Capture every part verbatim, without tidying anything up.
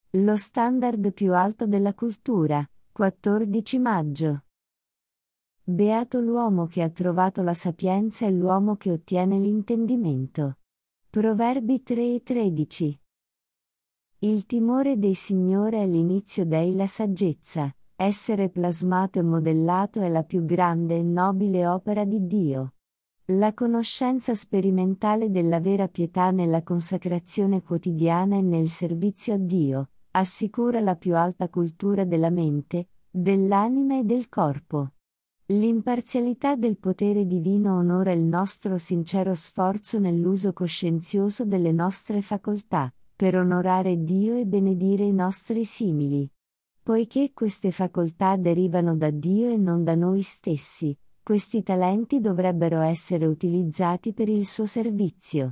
Lo standard più alto della cultura, quattordici maggio. Beato l'uomo che ha trovato la sapienza e l'uomo che ottiene l'intendimento. Proverbi tre e tredici. Il timore del Signore è l'inizio della saggezza, essere plasmato e modellato è la più grande e nobile opera di Dio. La conoscenza sperimentale della vera pietà nella consacrazione quotidiana e nel servizio a Dio, assicura la più alta cultura della mente, dell'anima e del corpo. L'imparzialità del potere divino onora il nostro sincero sforzo nell'uso coscienzioso delle nostre facoltà, per onorare Dio e benedire i nostri simili. Poiché queste facoltà derivano da Dio e non da noi stessi, questi talenti dovrebbero essere utilizzati per il suo servizio.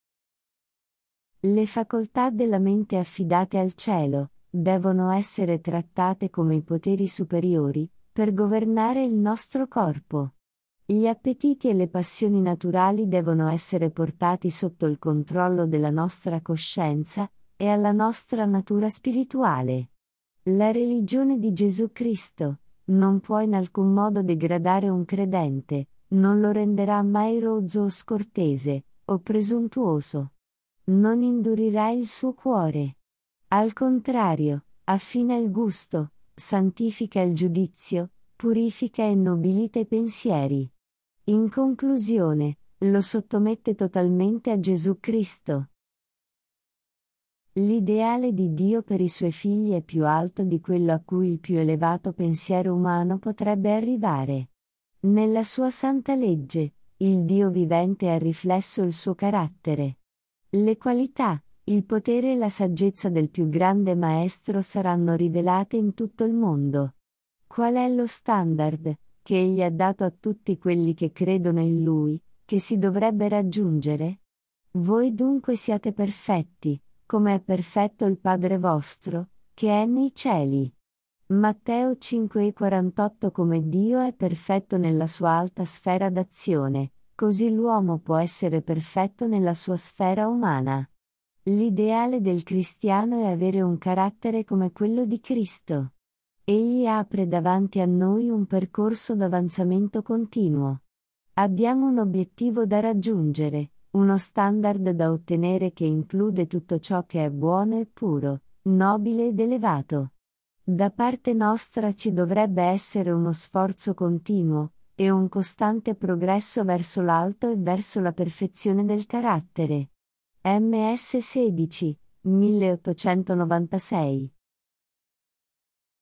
Le facoltà della mente affidate al cielo, devono essere trattate come i poteri superiori, per governare il nostro corpo. Gli appetiti e le passioni naturali devono essere portati sotto il controllo della nostra coscienza, e alla nostra natura spirituale. La religione di Gesù Cristo non può in alcun modo degradare un credente, non lo renderà mai rozzo o scortese, o presuntuoso. Non indurirà il suo cuore. Al contrario, affina il gusto, santifica il giudizio, purifica e nobilita i pensieri. In conclusione, lo sottomette totalmente a Gesù Cristo. L'ideale di Dio per i suoi figli è più alto di quello a cui il più elevato pensiero umano potrebbe arrivare. Nella sua santa legge, il Dio vivente ha riflesso il suo carattere. Le qualità, il potere e la saggezza del più grande maestro saranno rivelate in tutto il mondo. Qual è lo standard che egli ha dato a tutti quelli che credono in lui, che si dovrebbe raggiungere? Voi dunque siate perfetti, come è perfetto il Padre vostro, che è nei cieli. Matteo cinque e quarantotto. Come Dio è perfetto nella sua alta sfera d'azione, così l'uomo può essere perfetto nella sua sfera umana. L'ideale del cristiano è avere un carattere come quello di Cristo. Egli apre davanti a noi un percorso d'avanzamento continuo. Abbiamo un obiettivo da raggiungere, uno standard da ottenere che include tutto ciò che è buono e puro, nobile ed elevato. Da parte nostra ci dovrebbe essere uno sforzo continuo, e un costante progresso verso l'alto e verso la perfezione del carattere. M S sedici, milleottocentonovantasei